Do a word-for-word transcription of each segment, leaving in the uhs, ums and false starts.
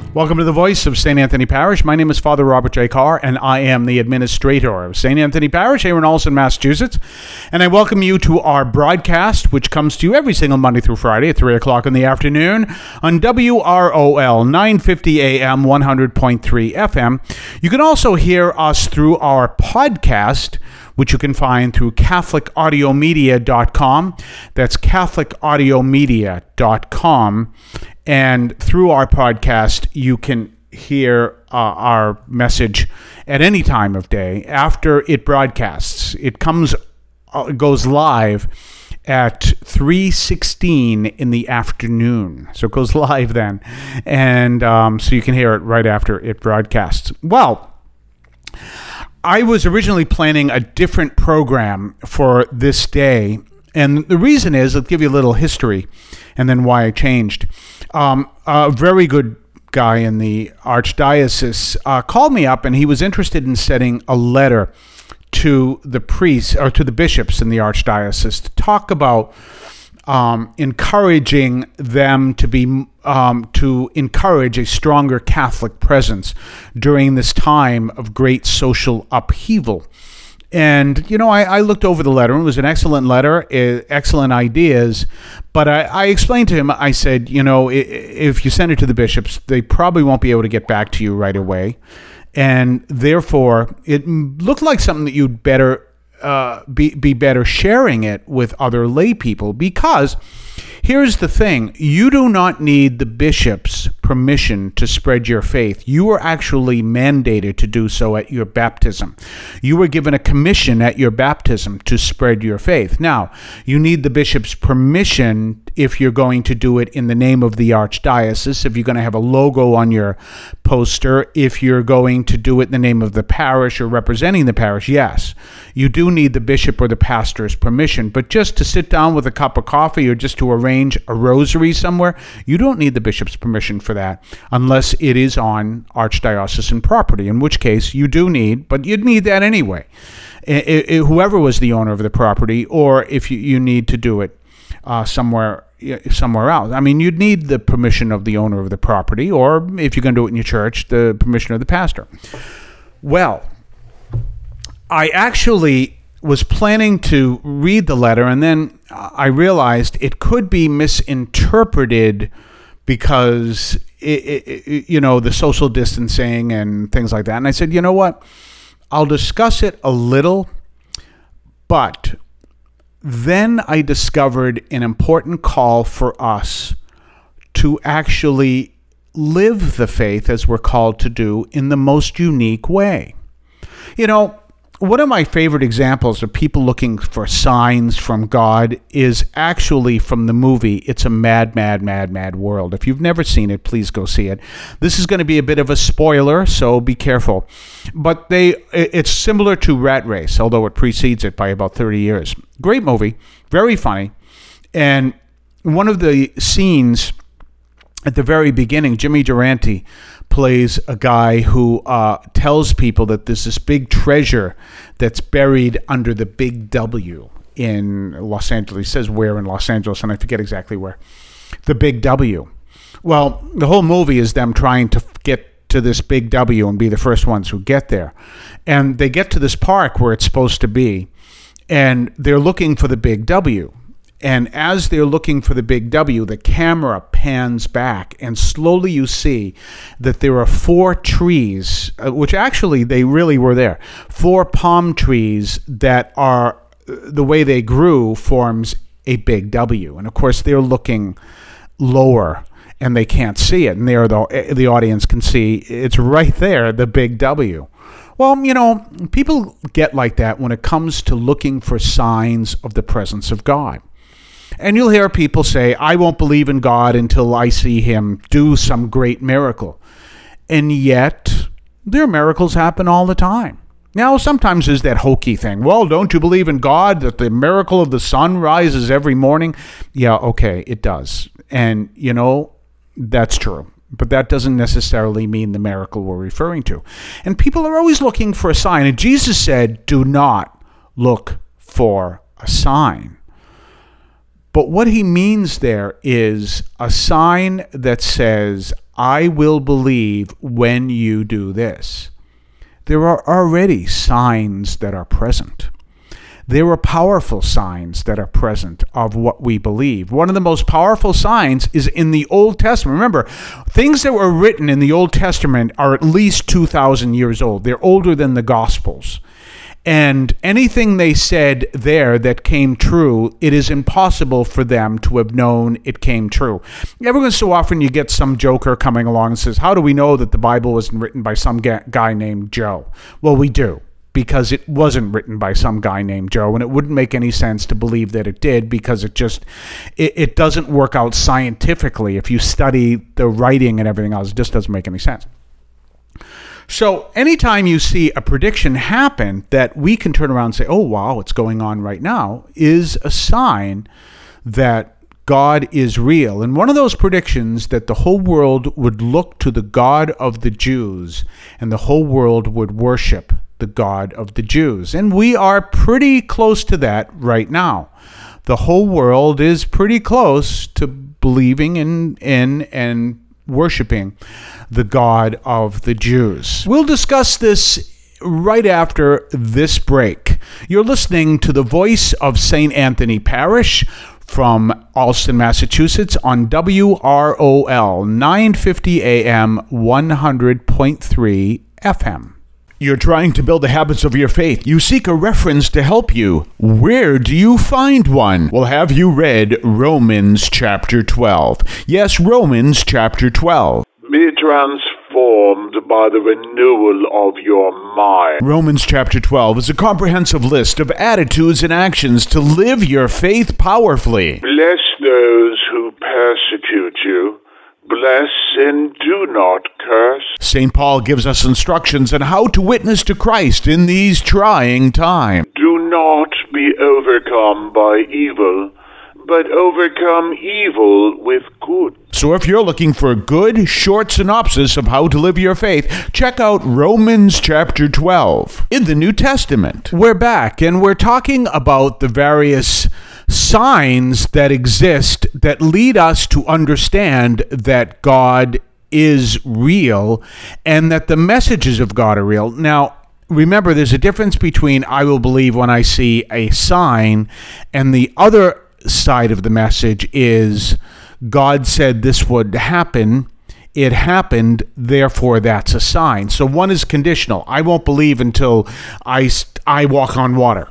Welcome to the Voice of Saint Anthony Parish. My name is Father Robert J. Carr, and I am the administrator of Saint Anthony Parish here in Allston, Massachusetts. And I welcome you to our broadcast, which comes to you every single Monday through Friday at three o'clock in the afternoon on W R O L nine fifty A M, one hundred point three F M. You can also hear us through our podcast, which you can find through Catholic Audio Media dot com. That's Catholic Audio Media dot com. And through our podcast, you can hear uh, our message at any time of day after it broadcasts. It comes, uh, goes live at three sixteen in the afternoon. So it goes live then. And um, so you can hear it right after it broadcasts. Well, I was originally planning a different program for this day. And the reason is, I'll give you a little history and then why I changed. Um, a very good guy in the Archdiocese uh, called me up, and he was interested in sending a letter to the priests or to the bishops in the Archdiocese to talk about um, encouraging them to be um, to encourage a stronger Catholic presence during this time of great social upheaval. And, you know, I, I looked over the letter. It was an excellent letter, uh, excellent ideas. But I, I explained to him, I said, you know, if you send it to the bishops, they probably won't be able to get back to you right away. And therefore, it looked like something that you'd better uh, be, be better sharing it with other lay people. Because here's the thing. You do not need the bishop's permission to spread your faith. You were actually mandated to do so at your baptism. You were given a commission at your baptism to spread your faith. Now, you need the bishop's permission if you're going to do it in the name of the Archdiocese, if you're going to have a logo on your poster, if you're going to do it in the name of the parish or representing the parish, yes. You do need the bishop or the pastor's permission. But just to sit down with a cup of coffee or just to arrange a rosary somewhere, you don't need the bishop's permission for that unless it is on archdiocesan property, in which case you do need, but you'd need that anyway, it, it, whoever was the owner of the property, or if you, you need to do it uh, somewhere somewhere else. I mean, you'd need the permission of the owner of the property, or if you're going to do it in your church, the permission of the pastor. Well, I actually was planning to read the letter, and then I realized it could be misinterpreted because, it, it, you know, the social distancing and things like that. And I said, you know what? I'll discuss it a little, but then I discovered an important call for us to actually live the faith as we're called to do in the most unique way. You know, one of my favorite examples of people looking for signs from God is actually from the movie It's a Mad, Mad, Mad, Mad World. If you've never seen it, please go see it. This is going to be a bit of a spoiler, so be careful. But they it's similar to Rat Race, although it precedes it by about thirty years. Great movie, very funny. And one of the scenes at the very beginning, Jimmy Durante plays a guy who uh, tells people that there's this big treasure that's buried under the Big W in Los Angeles. He says where in Los Angeles, and I forget exactly where. The Big W. Well, the whole movie is them trying to get to this Big W and be the first ones who get there. And they get to this park where it's supposed to be, and they're looking for the Big W. And as they're looking for the Big W, the camera pans back, and slowly you see that there are four trees, uh, which actually they really were there, four palm trees that are, the way they grew forms a Big W. And of course, they're looking lower, and they can't see it. And there, the, the audience can see it's right there, the Big W. Well, you know, people get like that when it comes to looking for signs of the presence of God. And you'll hear people say, I won't believe in God until I see him do some great miracle. And yet, their miracles happen all the time. Now, sometimes there's that hokey thing. Well, don't you believe in God, that the miracle of the sun rises every morning? Yeah, okay, it does. And, you know, that's true. But that doesn't necessarily mean the miracle we're referring to. And people are always looking for a sign. And Jesus said, do not look for a sign. But what he means there is a sign that says, I will believe when you do this. There are already signs that are present. There are powerful signs that are present of what we believe. One of the most powerful signs is in the Old Testament. Remember, things that were written in the Old Testament are at least two thousand years old. They're older than the Gospels. And anything they said there that came true, it is impossible for them to have known it came true. Every so often you get some joker coming along and says, how do we know that the Bible wasn't written by some guy named Joe? Well, we do, because it wasn't written by some guy named Joe, and it wouldn't make any sense to believe that it did, because it just, it, it doesn't work out scientifically. If you study the writing and everything else, it just doesn't make any sense. So anytime you see a prediction happen that we can turn around and say, oh, wow, what's going on right now, is a sign that God is real. And one of those predictions that the whole world would look to the God of the Jews and the whole world would worship the God of the Jews. And we are pretty close to that right now. The whole world is pretty close to believing in, in and worshiping the God of the Jews. We'll discuss this right after this break. You're listening to the voice of Saint Anthony Parish from Allston, Massachusetts on W R O L nine fifty A M one hundred point three F M. You're trying to build the habits of your faith. You seek a reference to help you. Where do you find one? Well, have you read Romans chapter twelve? Yes, Romans chapter twelve. Be transformed by the renewal of your mind. Romans chapter twelve is a comprehensive list of attitudes and actions to live your faith powerfully. Bless those who persecute you. Bless and do not curse. Saint Paul gives us instructions on how to witness to Christ in these trying times. Do not be overcome by evil, but overcome evil with good. So if you're looking for a good, short synopsis of how to live your faith, check out Romans chapter twelve in the New Testament. We're back, and we're talking about the various signs that exist that lead us to understand that God is real and that the messages of God are real. Now, remember, there's a difference between I will believe when I see a sign, and the other side of the message is God said this would happen. It happened, therefore that's a sign. So one is conditional. I won't believe until I, I walk on water.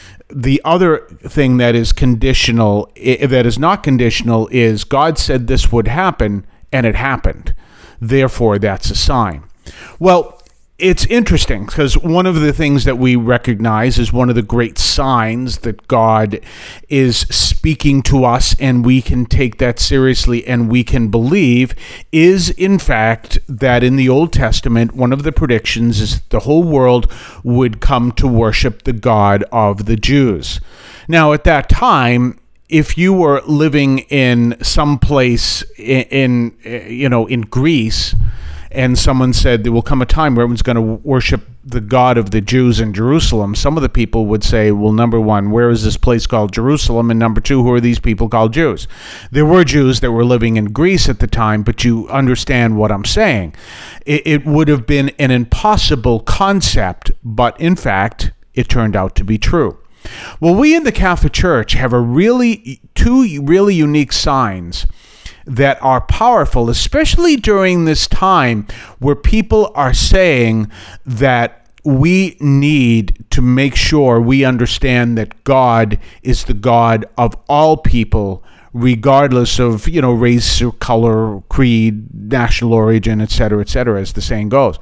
The other thing that is conditional, that is not conditional, is God said this would happen, and it happened. Therefore, that's a sign. Well, it's interesting because one of the things that we recognize is one of the great signs that God is speaking to us, and we can take that seriously and we can believe, is in fact that in the Old Testament, one of the predictions is the whole world would come to worship the God of the Jews. Now, at that time, if you were living in some place in, in you know, in Greece, and someone said there will come a time where everyone's going to worship the God of the Jews in Jerusalem, some of the people would say, well, number one, where is this place called Jerusalem? And number two, who are these people called Jews? There were Jews that were living in Greece at the time, but you understand what I'm saying. It, it would have been an impossible concept, but in fact, it turned out to be true. Well, we in the Catholic Church have a really two really unique signs that are powerful, especially during this time where people are saying that we need to make sure we understand that God is the God of all people, regardless of, you know, race or color, creed, national origin, et cetera, et cetera, as the saying goes.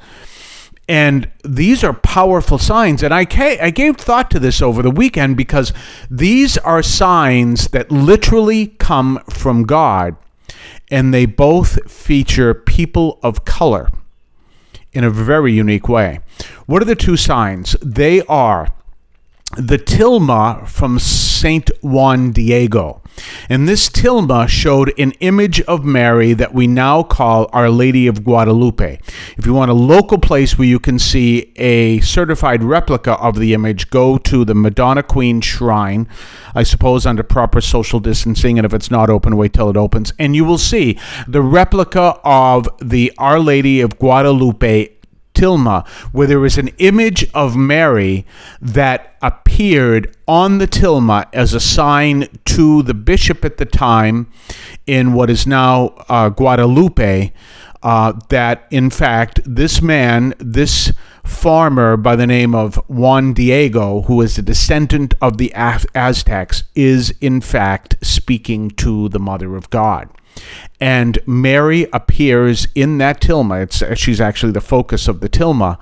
And these are powerful signs. And I I gave thought to this over the weekend because these are signs that literally come from God. And they both feature people of color in a very unique way. What are the two signs? They are the tilma from Saint Juan Diego. And this tilma showed an image of Mary that we now call Our Lady of Guadalupe. If you want a local place where you can see a certified replica of the image, go to the Madonna Queen Shrine, I suppose under proper social distancing, and if it's not open, wait till it opens, and you will see the replica of the Our Lady of Guadalupe tilma, where there is an image of Mary that appeared on the tilma as a sign to the bishop at the time in what is now uh, Guadalupe, uh, that in fact this man, this farmer by the name of Juan Diego, who is a descendant of the Aztecs, is in fact speaking to the Mother of God. And Mary appears in that tilma. It's, she's actually the focus of the tilma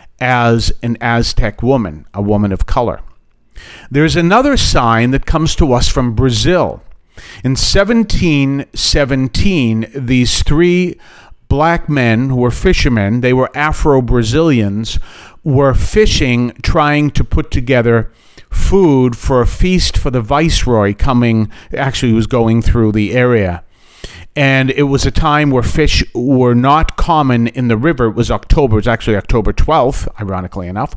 as an Aztec woman, a woman of color. There's another sign that comes to us from Brazil. In seventeen seventeen, these three black men who were fishermen, they were Afro-Brazilians, were fishing, trying to put together food for a feast for the viceroy coming, actually was going through the area. And it was a time where fish were not common in the river. It was October. It was actually October twelfth, ironically enough.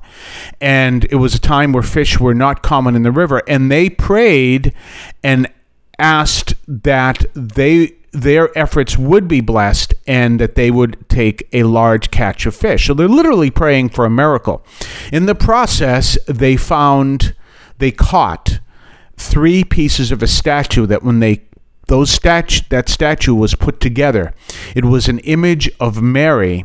And it was a time where fish were not common in the river. And they prayed and asked that they their efforts would be blessed and that they would take a large catch of fish. So they're literally praying for a miracle. In the process, they found, they caught three pieces of a statue that when they Those statu- that statue was put together. It was an image of Mary,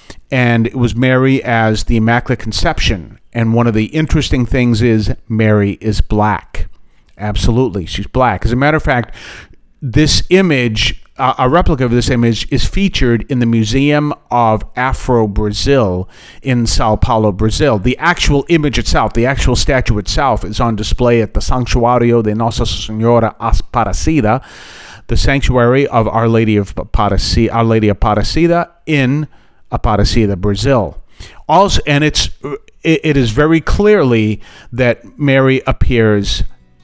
and it was Mary as the Immaculate Conception. And one of the interesting things is Mary is black. Absolutely, she's black. As a matter of fact, this image, uh, a replica of this image, is featured in the Museum of Afro-Brazil in Sao Paulo, Brazil. The actual image itself, the actual statue itself, is on display at the Santuário de Nossa Senhora Aparecida, the sanctuary of Our Lady of Aparecida, Our Lady Aparecida in Aparecida, Brazil. Also, and it's it, it is very clearly that Mary appears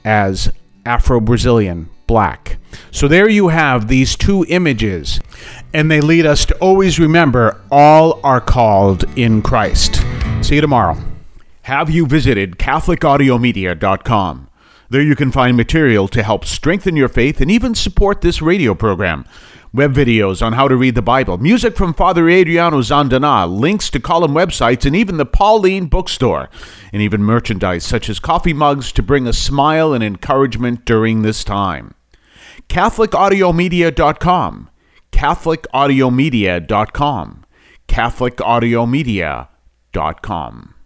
as Afro-Brazilian, black. So there you have these two images, and they lead us to always remember all are called in Christ. See you tomorrow. Have you visited Catholic Audio Media dot com? There you can find material to help strengthen your faith and even support this radio program. Web videos on how to read the Bible, music from Father Adriano Zandana, links to column websites, and even the Pauline bookstore, and even merchandise such as coffee mugs to bring a smile and encouragement during this time. Catholic Audio Media dot com, Catholic Audio Media dot com, Catholic Audio Media dot com.